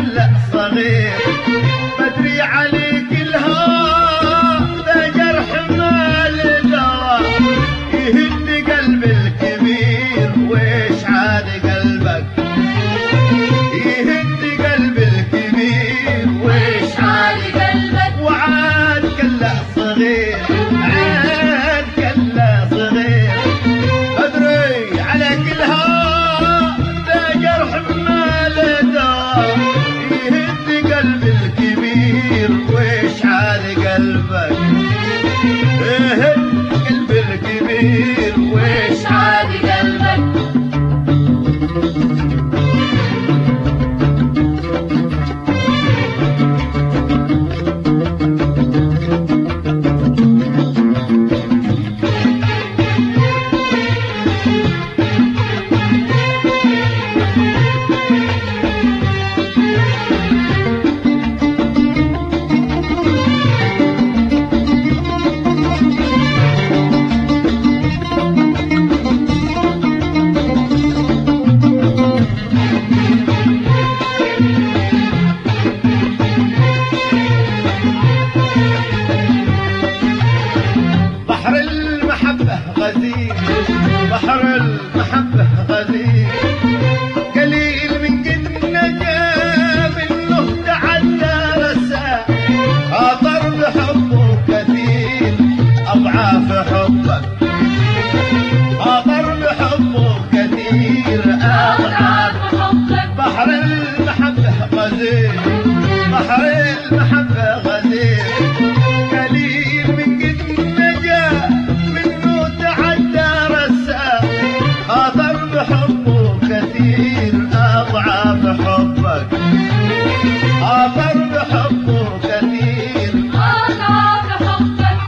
كله صغير بدري عليك الهوى ذا جرح ما له دواء يهد قلب الكبير ويش عاد قلبك يهد قلب الكبير ويش عاد قلبك وعاد كله صغير عاد كله صغير بدري عليك الهوى ذا جرح ما له دواء يهد قلب الكبير ويش عاد قلبك يهد قلب الكبير ويش عاد قلبك بحر المحبة غزير قليل من قد نجا منه تعدى رسا خاطر بحبه كثير أضعاف حبك خاطر بحبه كثير أضعاف حبك بحر المحبة غزير بحر المحبة غزير قليل من قد نجا منه تعدى رسا خاطر بحبه كثير أضعاف حبك خاطر بحبه كثير أضعاف حبك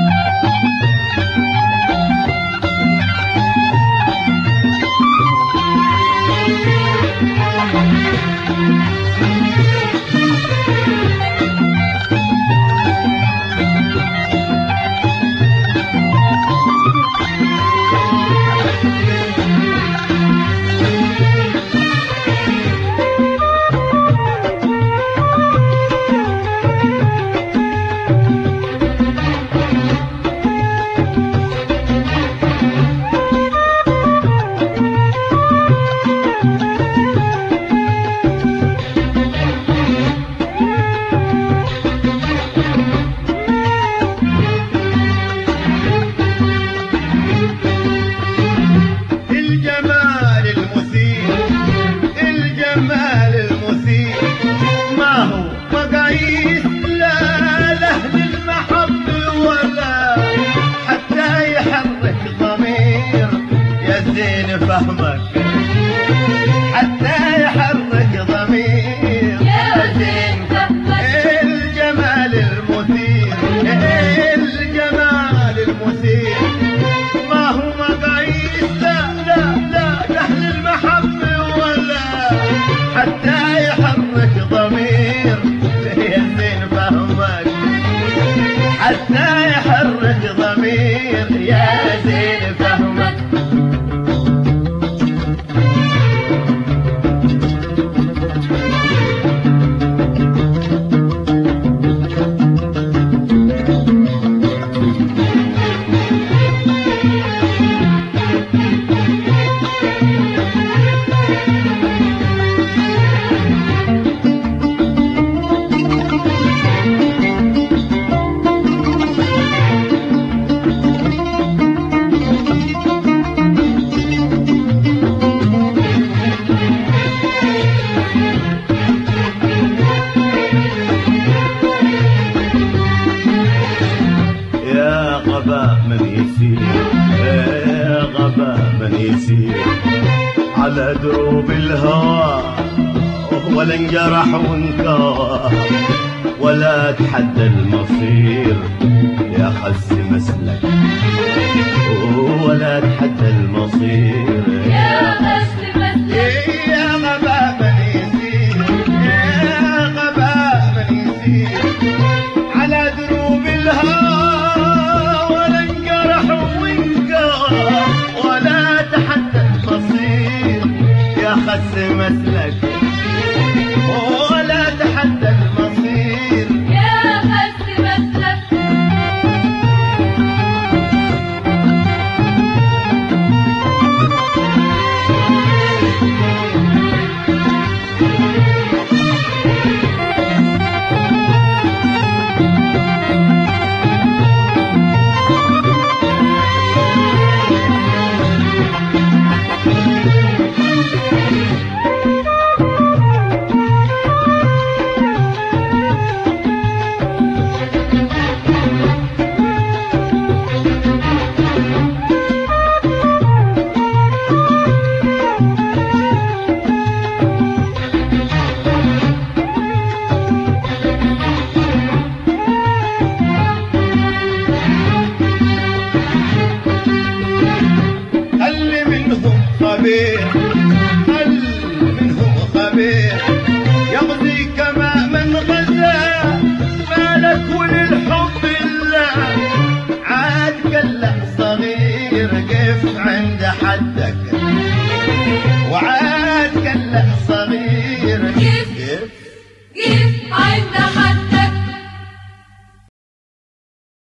فهمك حتى يحرك ضمير يا زين فهمك الجمال المثير الجمال المثير ما هو مقاييس لا لا لا لأهل المحبة ولا حتى يحرك ضمير يا زين فهمك حتى يحرك ضمير يا زين فهمك على دروب الهوى ولا انجرح وانكوى ولا تحدى المصير يا خس مسلك ولا تحدى المصير يا خس مسلك يا غباء من يسير يا غباء من يسير على دروب الهوى ولا انجرح وانكوى ولا تحدى المصير يا خس مسلك ولا خبير خل منهم خبير يغزي كما من غزا مالك وللحب الله عاد كلا صغير قف عند حدك وعاد كلا صغير